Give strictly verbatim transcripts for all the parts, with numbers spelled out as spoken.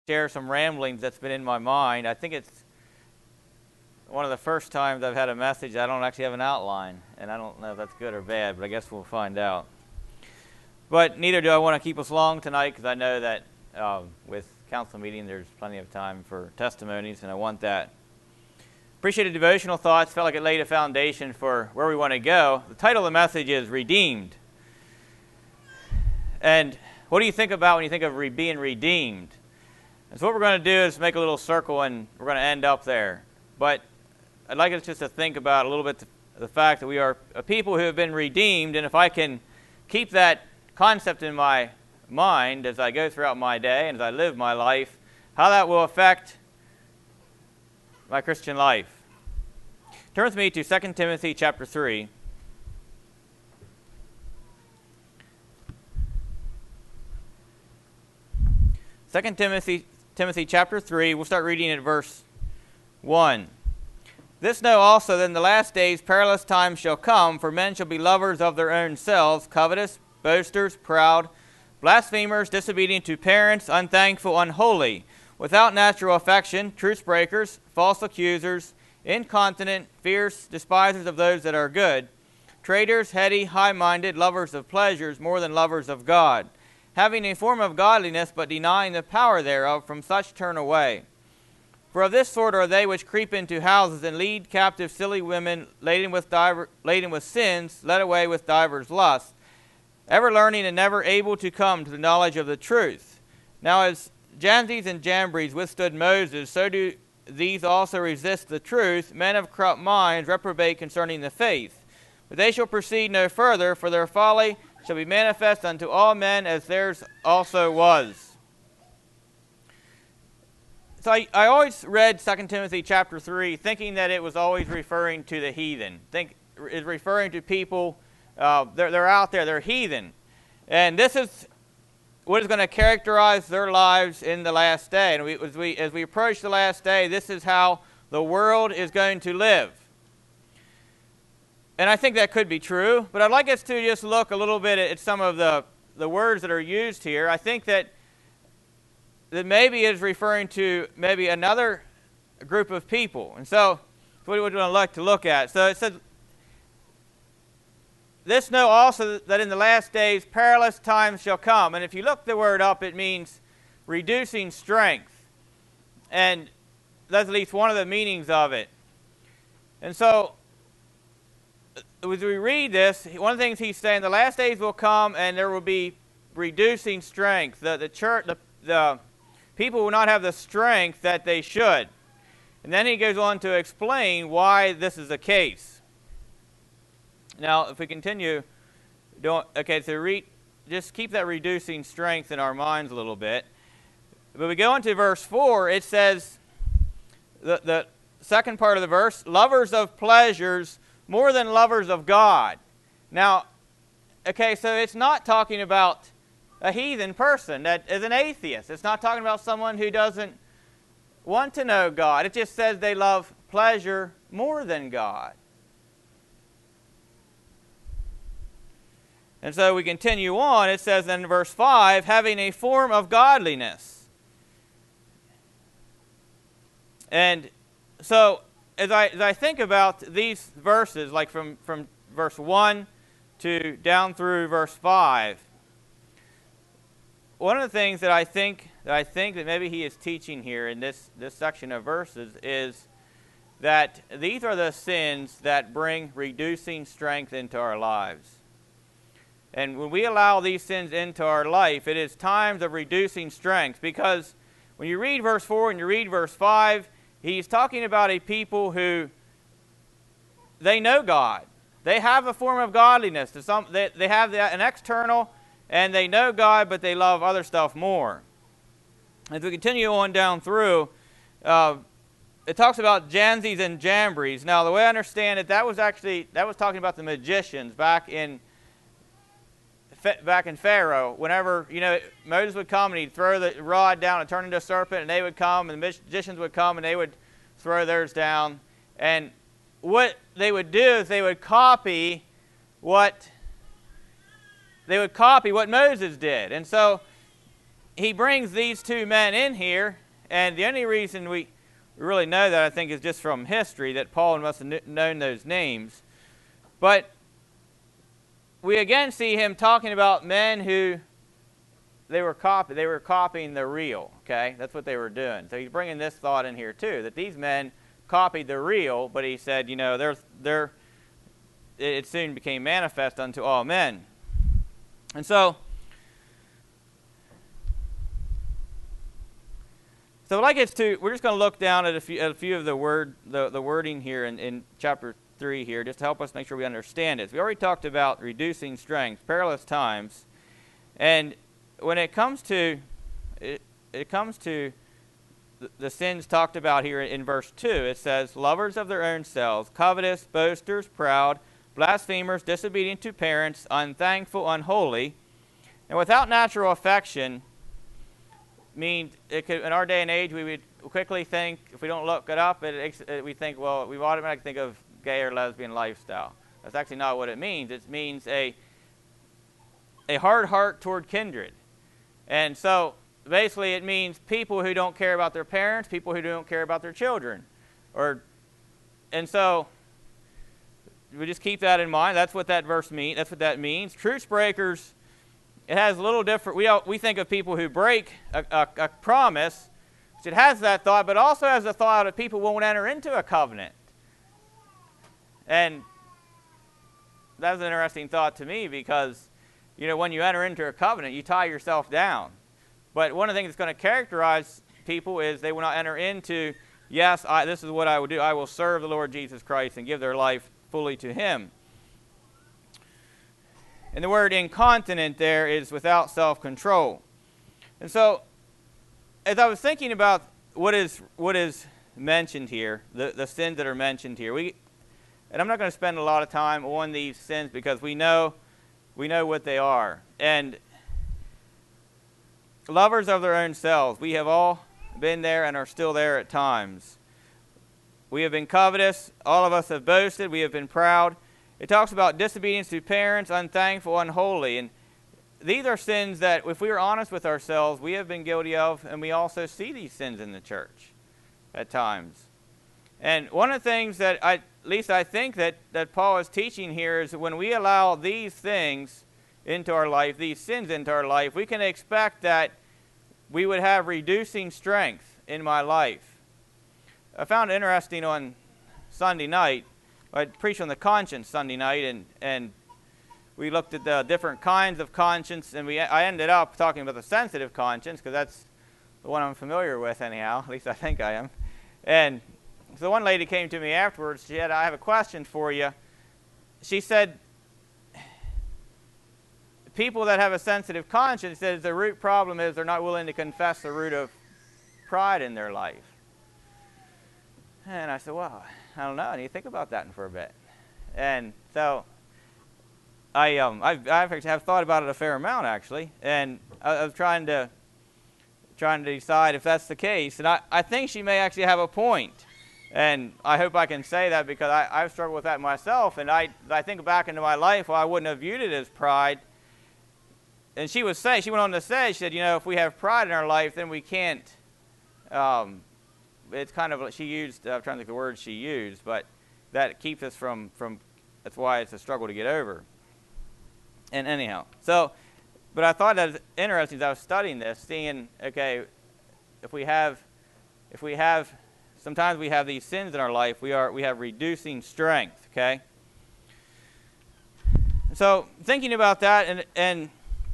share some ramblings that's been in my mind. I think it's one of the first times I've had a message I don't actually have an outline, and I don't know if that's good or bad, but I guess we'll find out. But neither do I want to keep us long tonight, because I know that uh, with council meeting there's plenty of time for testimonies, and I want that. Appreciated devotional thoughts. Felt like it laid a foundation for where we want to go. The title of the message is Redeemed. And what do you think about when you think of re being redeemed? And so what we're going to do is make a little circle, and we're going to end up there. But I'd like us just to think about a little bit the, the fact that we are a people who have been redeemed, and if I can keep that concept in my mind as I go throughout my day and as I live my life, how that will affect my Christian life. Turn with me to Second Timothy chapter three. Second Timothy, Timothy chapter three, we'll start reading at verse one. This know also that in the last days perilous times shall come, for men shall be lovers of their own selves, covetous, boasters, proud, blasphemers, disobedient to parents, unthankful, unholy, without natural affection, truce breakers, false accusers, incontinent, fierce, despisers of those that are good, traitors, heady, high-minded, lovers of pleasures more than lovers of God, having a form of godliness, but denying the power thereof, from such turn away. For of this sort are they which creep into houses, and lead captive silly women, laden with, diver, laden with sins, led away with divers lusts, ever learning and never able to come to the knowledge of the truth. Now as Jannes and Jambres withstood Moses, so do these also resist the truth. Men of corrupt minds reprobate concerning the faith. But they shall proceed no further, for their folly shall be manifest unto all men, as theirs also was. So I, I always read Second Timothy chapter three thinking that it was always referring to the heathen. Think is referring to people, uh, they're, they're out there, they're heathen. And this is what is going to characterize their lives in the last day. And we, as, we, as we approach the last day, this is how the world is going to live. And I think that could be true, but I'd like us to just look a little bit at some of the, the words that are used here. I think that, that maybe is referring to maybe another group of people. And so that's what we would like to look at. So it says, this know also that in the last days perilous times shall come. And if you look the word up, it means reducing strength. And that's at least one of the meanings of it. And so as we read this, one of the things he's saying, the last days will come and there will be reducing strength. The, the church, the, the people will not have the strength that they should. And then he goes on to explain why this is the case. Now, if we continue, don't, okay, so read, just keep that reducing strength in our minds a little bit. But we go into verse four, it says, the, the second part of the verse, lovers of pleasures more than lovers of God. Now, okay, so it's not talking about a heathen person that is an atheist. It's not talking about someone who doesn't want to know God. It just says they love pleasure more than God. And so we continue on. It says in verse five, having a form of godliness. And so as I, as I think about these verses, like from, from verse one to down through verse five, one of the things that I think that I think that maybe he is teaching here in this, this section of verses is that these are the sins that bring reducing strength into our lives. And when we allow these sins into our life, it is times of reducing strength. Because when you read verse four and you read verse five, he's talking about a people who, they know God. They have a form of godliness. To some, they, they have the, an external, and they know God, but they love other stuff more. As we continue on down through, uh, it talks about Jannes and Jambres. Now, the way I understand it, that was actually, that was talking about the magicians back in back in Pharaoh. Whenever, you know, Moses would come and he'd throw the rod down and turn into a serpent, and they would come, and the magicians would come and they would throw theirs down. And what they would do is they would copy what they would copy what Moses did. And so he brings these two men in here, and the only reason we really know that, I think, is just from history, that Paul must have known those names. But we again see him talking about men who they were copy, they were copying the real, okay? That's what they were doing. So he's bringing this thought in here too, that these men copied the real, but he said, you know, they're, they're, it soon became manifest unto all men. And so, so like it's to, we're just going to look down at a few, at a few of the word, the, the wording here in, in chapter three here, just to help us make sure we understand it. So we already talked about reducing strength, perilous times, and when it comes to, it, it comes to the, the sins talked about here in verse two, it says, lovers of their own selves, covetous, boasters, proud, blasphemers, disobedient to parents, unthankful, unholy, and without natural affection. Means it could, in our day and age, we would quickly think, if we don't look it up, it, it, we think, well, we automatically think of gay or lesbian lifestyle. That's actually not what it means. It means a a hard heart toward kindred. And so basically it means people who don't care about their parents, people who don't care about their children. Or, and so we just keep that in mind. That's what that verse means. That's what that means. Truce breakers, it has a little different. We, we think of people who break a, a, a promise. It has that thought, but also has the thought that people won't enter into a covenant. And that's an interesting thought to me, because, you know, when you enter into a covenant, you tie yourself down. But one of the things that's going to characterize people is they will not enter into, yes, I, this is what I will do. I will serve the Lord Jesus Christ and give their life fully to Him. And the word incontinent there is without self-control. And so, as I was thinking about what is what is mentioned here, the, the sins that are mentioned here, we, and I'm not going to spend a lot of time on these sins because we know we know what they are. And lovers of their own selves, we have all been there and are still there at times. We have been covetous. All of us have boasted. We have been proud. It talks about disobedience to parents, unthankful, unholy. And these are sins that, if we are honest with ourselves, we have been guilty of, and we also see these sins in the church at times. And one of the things that, I, at least I think that, that Paul is teaching here, is that when we allow these things into our life, these sins into our life, we can expect that we would have reducing strength in my life. I found it interesting on Sunday night. I preached on the conscience Sunday night, and, and we looked at the different kinds of conscience, and we I ended up talking about the sensitive conscience, because that's the one I'm familiar with anyhow, at least I think I am. And so one lady came to me afterwards. She said, I have a question for you. She said, people that have a sensitive conscience, says the root problem is they're not willing to confess the root of pride in their life. And I said, well, I don't know. I need to think about that for a bit. And so I, um, I've, I've have thought about it a fair amount, actually. And I, I was trying to, trying to decide if that's the case. And I, I think she may actually have a point. And I hope I can say that, because I, I've struggled with that myself. And I, I think back into my life, well, I wouldn't have viewed it as pride. And she was say, she went on to say, she said, you know, if we have pride in our life, then we can't, um, it's kind of, she used, I'm trying to think of the words she used, but that keeps us from, from, that's why it's a struggle to get over. And anyhow, so, but I thought that was interesting as I was studying this, seeing, okay, if we have, if we have, sometimes we have these sins in our life, we are, we have reducing strength, okay? So, thinking about that, and, and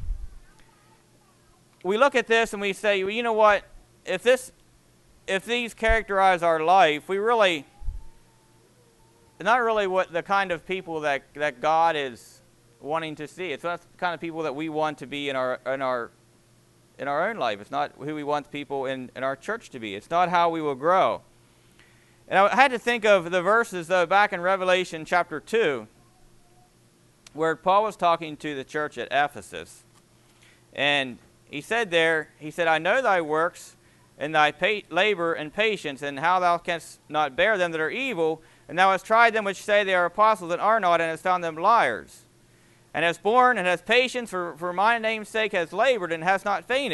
we look at this and we say, well, you know what, if this, if these characterize our life, we really, not really what the kind of people that, that God is wanting to see. It's not the kind of people that we want to be in our, in our, in our own life. It's not who we want people in, in our church to be. It's not how we will grow. And I had to think of the verses, though, back in Revelation chapter two, where Paul was talking to the church at Ephesus. And he said there, he said, I know thy works, and thy labor and patience, and how thou canst not bear them that are evil, and thou hast tried them which say they are apostles and are not, and hast found them liars. And hast borne and hast patience for, for my name's sake, hast labored and hast not fainted.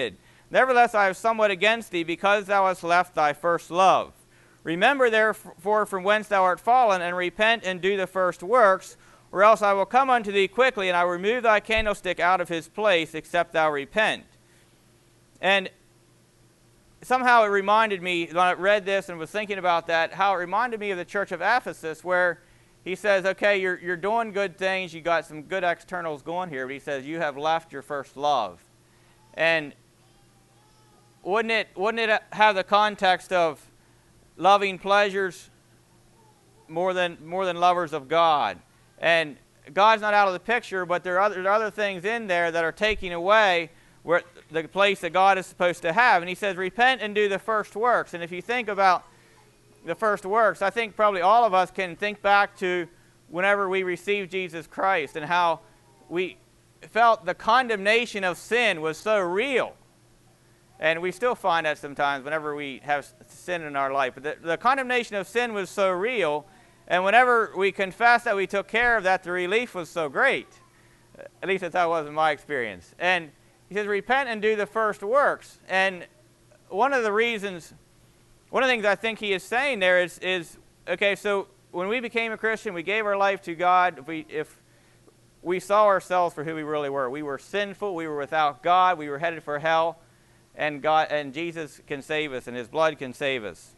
Nevertheless, I have somewhat against thee, because thou hast left thy first love. Remember therefore from whence thou art fallen, and repent and do the first works, or else I will come unto thee quickly, and I will remove thy candlestick out of his place, except thou repent. And somehow it reminded me, when I read this and was thinking about that, how it reminded me of the church of Ephesus, where he says, okay, you're, you're doing good things, you got some good externals going here, but he says, you have left your first love. And wouldn't it, wouldn't it have the context of loving pleasures more than, more than lovers of God? And God's not out of the picture, but there are other, there are other things in there that are taking away where, the place that God is supposed to have. And he says, repent and do the first works. And if you think about the first works, I think probably all of us can think back to whenever we received Jesus Christ and how we felt the condemnation of sin was so real. And we still find that sometimes whenever we have sin in our life. But the, the condemnation of sin was so real, and whenever we confessed that we took care of that, the relief was so great. At least that's how it was in my experience. And he says, repent and do the first works. And one of the reasons, one of the things I think he is saying there is, is okay, so when we became a Christian, we gave our life to God. If we, if we saw ourselves for who we really were, we were sinful, we were without God, we were headed for hell, and God and Jesus can save us, and his blood can save us.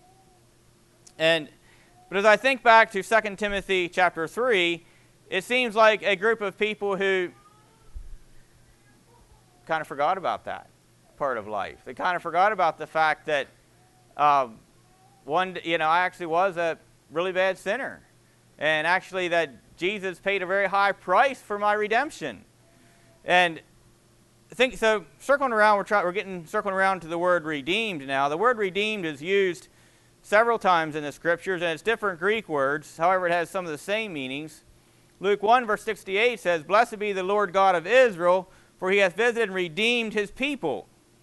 And but as I think back to Second Timothy chapter three, it seems like a group of people who kind of forgot about that part of life. They kind of forgot about the fact that um, one, you know, I actually was a really bad sinner, and actually that Jesus paid a very high price for my redemption. And I think so. Circling around, we're trying, we're getting circling around to the word redeemed now. The word redeemed is used several times in the scriptures, and it's different Greek words. However, it has some of the same meanings. Luke one verse sixty-eight says, "Blessed be the Lord God of Israel, for he hath visited and redeemed his people."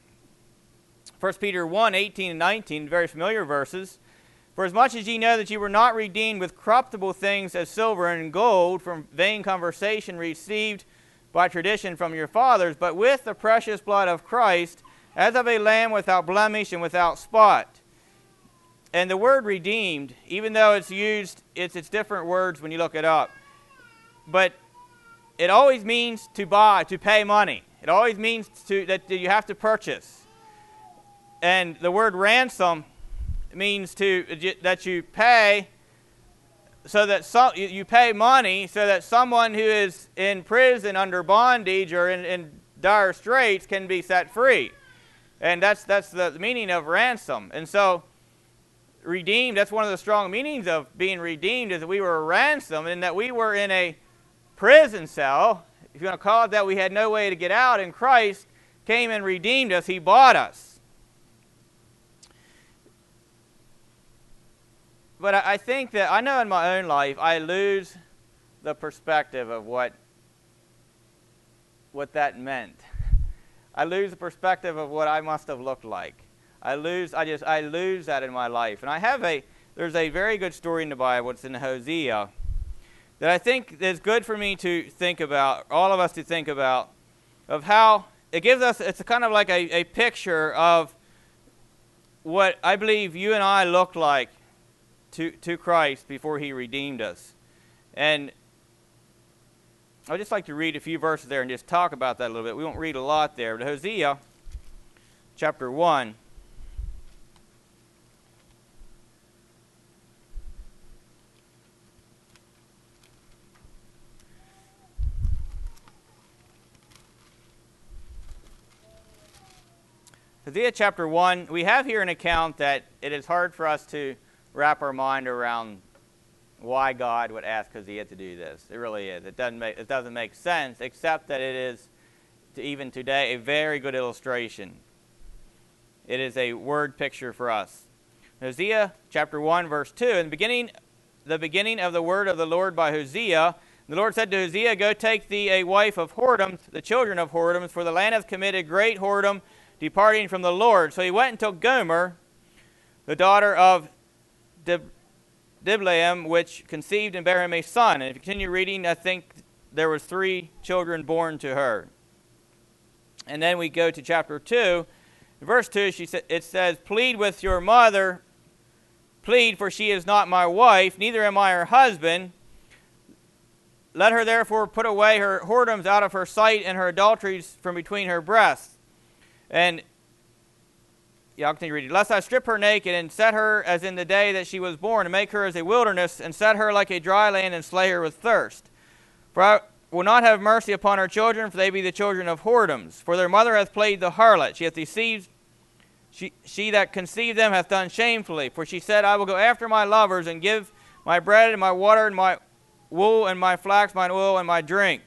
First Peter one eighteen and nineteen, very familiar verses. "For as much as ye know that ye were not redeemed with corruptible things as silver and gold from vain conversation received by tradition from your fathers, but with the precious blood of Christ, as of a lamb without blemish and without spot." And the word redeemed, even though it's used, it's, it's different words when you look it up, but it always means to buy, to pay money. It always means to, that you have to purchase. And the word ransom means to that you pay, so that some, you pay money so that someone who is in prison under bondage or in, in dire straits can be set free. And that's, that's the meaning of ransom. And so redeemed, that's one of the strong meanings of being redeemed, is that we were ransomed and that we were in a prison cell, if you want to call it that. We had no way to get out, and Christ came and redeemed us. He bought us. But I think that, I know in my own life, I lose the perspective of what, what that meant. I lose the perspective of what I must have looked like. I lose, I just, I lose that in my life. And I have a, there's a very good story in the Bible, it's in Hosea, that I think is good for me to think about, all of us to think about, of how it gives us, it's a kind of like a, a picture of what I believe you and I looked like to, to Christ before he redeemed us. And I'd just like to read a few verses there and just talk about that a little bit. We won't read a lot there, but Hosea chapter one. Hosea chapter one, we have here an account that it is hard for us to wrap our mind around why God would ask Hosea to do this. It really is. It doesn't make, it doesn't make sense, except that it is, to even today, a very good illustration. It is a word picture for us. Hosea chapter one, verse two, in the beginning, the beginning of the word of the Lord by Hosea, the Lord said to Hosea, "Go take thee a wife of whoredoms, the children of whoredoms, for the land hath committed great whoredom, departing from the Lord." So he went and took Gomer, the daughter of Dib Diblaim, which conceived and bare him a son. And if you continue reading, I think there was three children born to her. And then we go to chapter two, In verse two, she sa it says, "Plead with your mother, plead, for she is not my wife, neither am I her husband. Let her therefore put away her whoredoms out of her sight and her adulteries from between her breasts." And yeah, I'll continue reading. "Lest I strip her naked and set her as in the day that she was born, and make her as a wilderness, and set her like a dry land, and slay her with thirst. For I will not have mercy upon her children, for they be the children of whoredoms. For their mother hath played the harlot. She hath deceived, she, she that conceived them hath done shamefully. For she said, I will go after my lovers, and give my bread and my water and my wool and my flax, mine oil and my drink."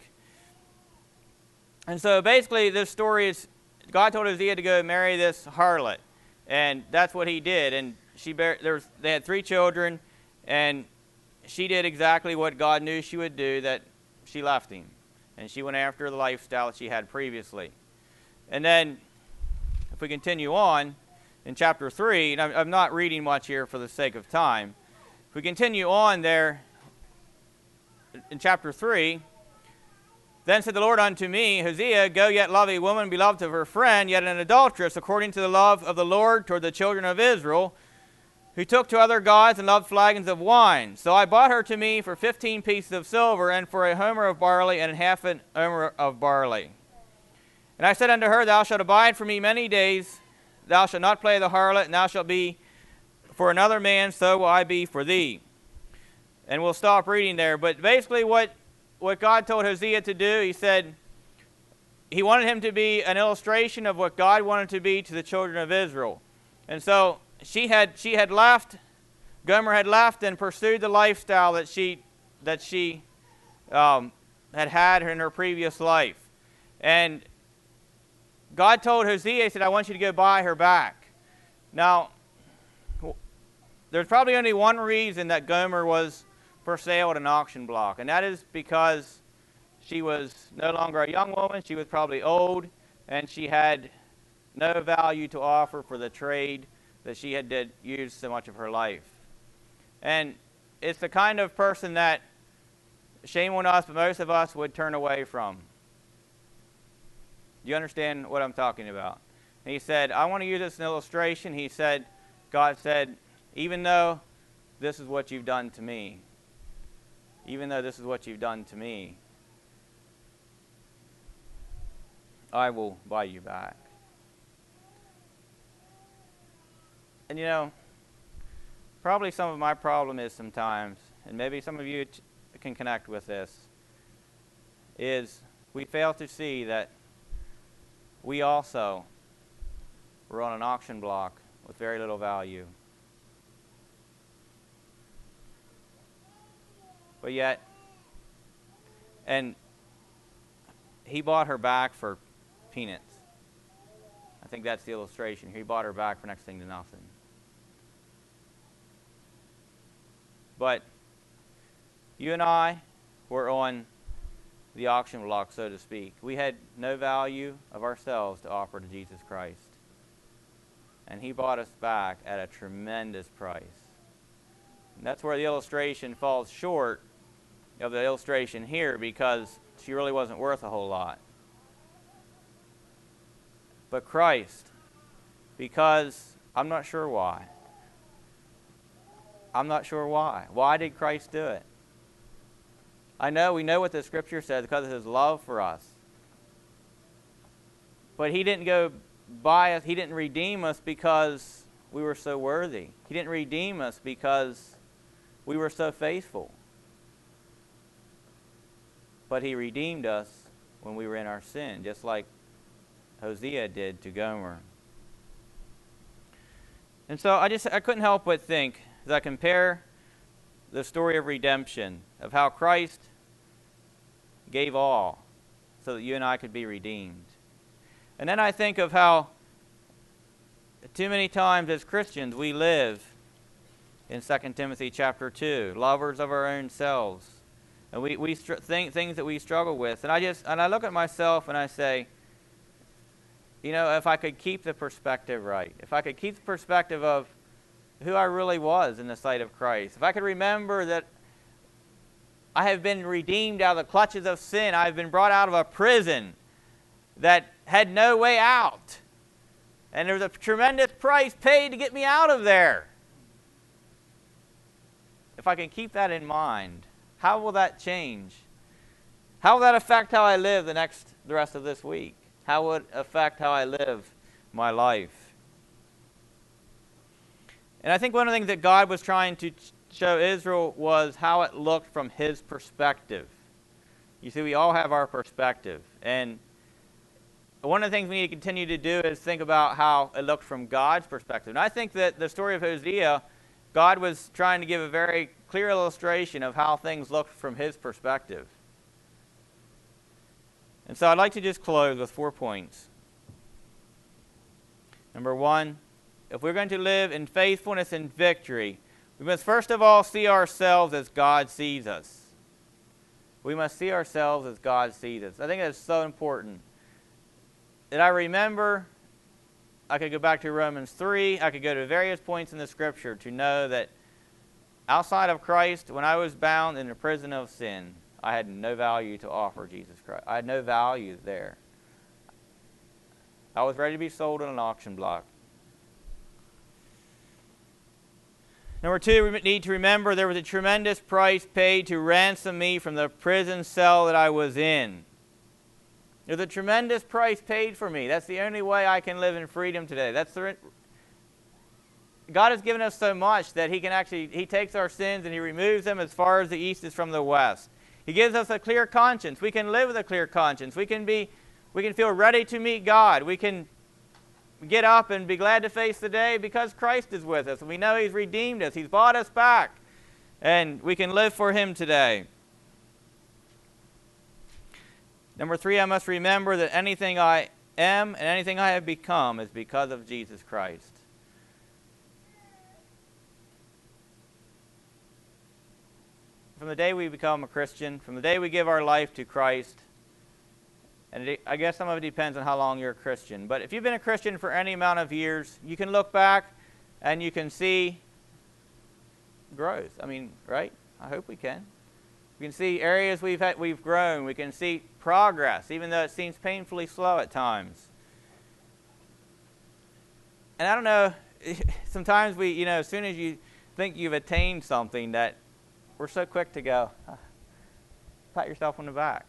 And so basically this story is, God told Hosea to go marry this harlot. And that's what he did. And she bare, there was, they had three children, and she did exactly what God knew she would do, that she left him. And she went after the lifestyle that she had previously. And then, if we continue on, in chapter three, and I'm, I'm not reading much here for the sake of time. If we continue on there, in chapter three, "Then said the Lord unto me, Hosea, go yet love a woman beloved of her friend, yet an adulteress, according to the love of the Lord toward the children of Israel, who took to other gods and loved flagons of wine. So I bought her to me for fifteen pieces of silver, and for a homer of barley, and half an homer of barley. And I said unto her, Thou shalt abide for me many days, thou shalt not play the harlot, and thou shalt be for another man, so will I be for thee." And we'll stop reading there. But basically what What God told Hosea to do, he said he wanted him to be an illustration of what God wanted to be to the children of Israel. And so she had she had left, Gomer had left and pursued the lifestyle that she that she um, had had in her previous life. And God told Hosea, he said, I want you to go buy her back. Now, there's probably only one reason that Gomer was for sale at an auction block, and that is because she was no longer a young woman. She was probably old, and she had no value to offer for the trade that she had did use so much of her life. And it's the kind of person that, shame on us, but most of us would turn away from. Do you understand what I'm talking about? And he said, I want to use this as an illustration. He said, God said, even though this is what you've done to me, even though this is what you've done to me, I will buy you back. And you know, probably some of my problem is sometimes, and maybe some of you t can connect with this, is we fail to see that we also were on an auction block with very little value. But yet, and he bought her back for peanuts. I think that's the illustration. He bought her back for next thing to nothing. But you and I were on the auction block, so to speak. We had no value of ourselves to offer to Jesus Christ. And he bought us back at a tremendous price. And that's where the illustration falls short of the illustration here, because she really wasn't worth a whole lot. But Christ, because I'm not sure why. I'm not sure why. Why did Christ do it? I know, we know what the Scripture says, because of His love for us. But He didn't go buy us, He didn't redeem us because we were so worthy. He didn't redeem us because we were so faithful. But He redeemed us when we were in our sin, just like Hosea did to Gomer. And so I just I couldn't help but think, as I compare the story of redemption, of how Christ gave all so that you and I could be redeemed. And then I think of how too many times as Christians we live in Second Timothy chapter two, lovers of our own selves. And we, we think things that we struggle with. And I just, and I look at myself and I say, you know, if I could keep the perspective right, if I could keep the perspective of who I really was in the sight of Christ, if I could remember that I have been redeemed out of the clutches of sin, I have been brought out of a prison that had no way out. And there was a tremendous price paid to get me out of there. If I can keep that in mind, how will that change? How will that affect how I live the next, the rest of this week? How will it affect how I live my life? And I think one of the things that God was trying to show Israel was how it looked from his perspective. You see, we all have our perspective. And one of the things we need to continue to do is think about how it looked from God's perspective. And I think that the story of Hosea, God was trying to give a very clear illustration of how things looked from his perspective. And so I'd like to just close with four points. Number one, if we're going to live in faithfulness and victory, we must first of all see ourselves as God sees us. We must see ourselves as God sees us. I think that's so important. That I remember, I could go back to Romans three, I could go to various points in the Scripture to know that outside of Christ, when I was bound in the prison of sin, I had no value to offer Jesus Christ. I had no value there. I was ready to be sold on an auction block. Number two, we need to remember there was a tremendous price paid to ransom me from the prison cell that I was in. There's a tremendous price paid for me. That's the only way I can live in freedom today. That's the God has given us so much that he can actually, he takes our sins and he removes them as far as the east is from the west. He gives us a clear conscience. We can live with a clear conscience. We can be, we can feel ready to meet God. We can get up and be glad to face the day because Christ is with us. And we know he's redeemed us. He's bought us back. And we can live for him today. Number three, I must remember that anything I am and anything I have become is because of Jesus Christ. From the day we become a Christian, from the day we give our life to Christ, and it, I guess some of it depends on how long you're a Christian, but if you've been a Christian for any amount of years, you can look back and you can see growth. I mean, right? I hope we can. We can see areas we've had, we've grown. We can see progress, even though it seems painfully slow at times. And I don't know, sometimes we, you know, as soon as you think you've attained something, that we're so quick to go, pat yourself on the back.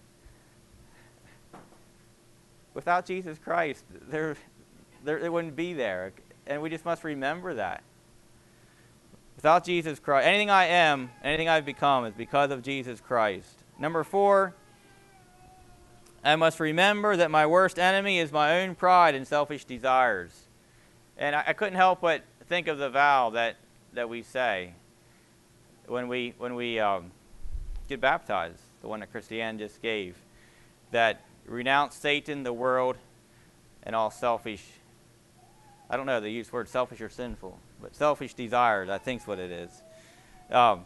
Without Jesus Christ, there, there, it wouldn't be there. And we just must remember that. Without Jesus Christ, anything I am, anything I've become is because of Jesus Christ. Number four, I must remember that my worst enemy is my own pride and selfish desires. And I, I couldn't help but think of the vow that, that we say when we, when we um, get baptized, the one that Christiane just gave, that renounce Satan, the world, and all selfish, I don't know, they use the word selfish or sinful, but selfish desires, I think is what it is. Um,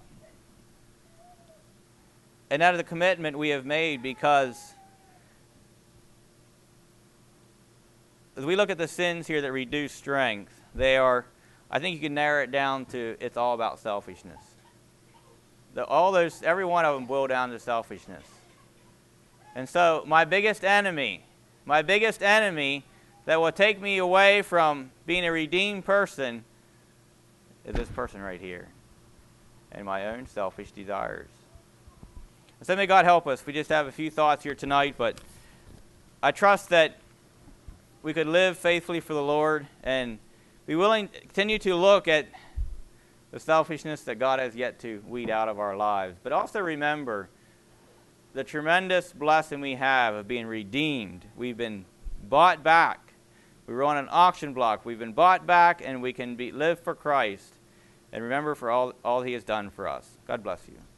and that is a commitment we have made because as we look at the sins here that reduce strength, they are, I think you can narrow it down to it's all about selfishness. The, all those, every one of them boil down to selfishness. And so my biggest enemy, my biggest enemy that will take me away from being a redeemed person is this person right here and my own selfish desires. And so may God help us. We just have a few thoughts here tonight, but I trust that we could live faithfully for the Lord and be willing to continue to look at the selfishness that God has yet to weed out of our lives. But also remember the tremendous blessing we have of being redeemed. We've been bought back. We were on an auction block. We've been bought back, and we can be, live for Christ. And remember for all, all he has done for us. God bless you.